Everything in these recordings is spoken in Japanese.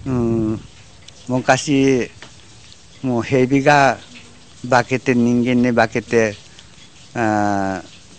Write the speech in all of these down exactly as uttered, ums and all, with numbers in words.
うん、昔もう蛇が化けて人間に化けてあ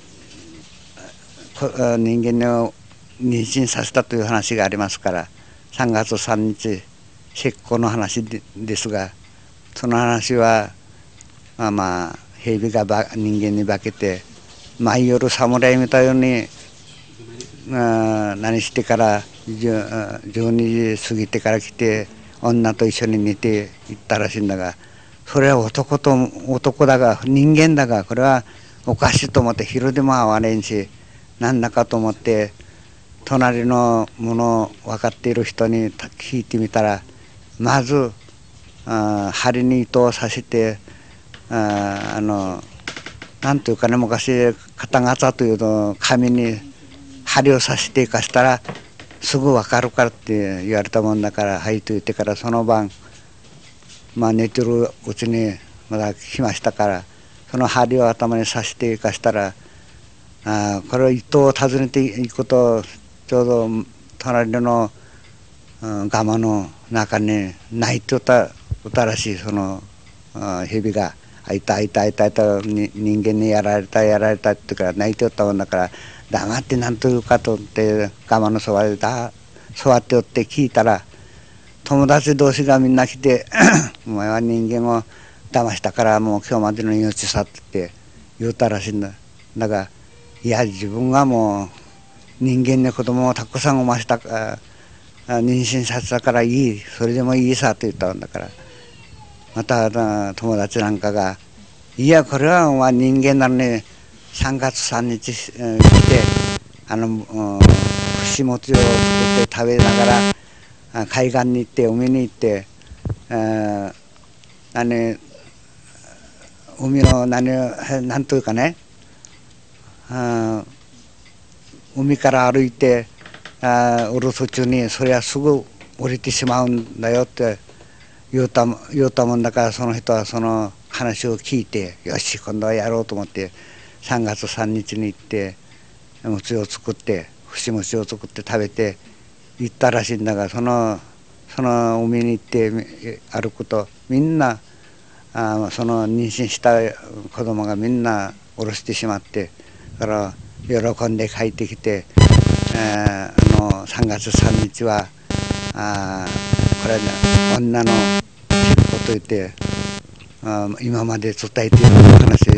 人間を妊娠させたという話がありますから、さんがつさんにち石膏の話でですが、その話はまあまあ蛇が人間に化けて毎夜侍見たようにあ何してからじゅうにじ過ぎてから来て女と一緒に寝て行ったらしいんだが、それは男と男だが人間だが、これはおかしいと思って昼でも会われんし、なんだかと思って隣のもの分かっている人に聞いてみたら、まずあ針に糸を刺してああのなんというかね、昔肩ガツァというと紙に針を刺していかしたらすぐ分かるからって言われたもんだから、はいと言ってからその晩まあ寝てるうちにまだ来ましたから、その針を頭に刺していかしたら、あこれを糸を訪ねていくとちょうど隣の、うん、ガマの中に泣いてた歌らしい。その蛇が「あいたあいたあいたあいた人間にやられたやられた」ってから泣いておったもんだから、黙って何というかと思ってガマのそばでだ座っておって聞いたら、友達同士がみんな来て「お前は人間を騙したからもう今日までの命さ」って言うたらしいんだ。だからいや自分がもう人間に子供をたくさん産ましたか妊娠させたからいい、それでもいいさと言ったんだから、また友達なんかが「いやこれはお前人間なのにさんがつさんにち来てあの串餅を作って食べながら海岸に行って海に行って何海の何何というかね、海から歩いておる途中にそれはすぐ降りてしまうんだよって言うた言うたもんだから、その人はその話を聞いてよし今度はやろうと思ってさんがつさんにちに行って餅を作って節餅を作って食べて行ったらしいんだが、そのその海に行って歩くとみんなあその妊娠した子供がみんな下ろしてしまって、だから喜んで帰ってきて、あのさんがつさんにちはあこれ、ね、女の結婚といってあ今まで伝えている話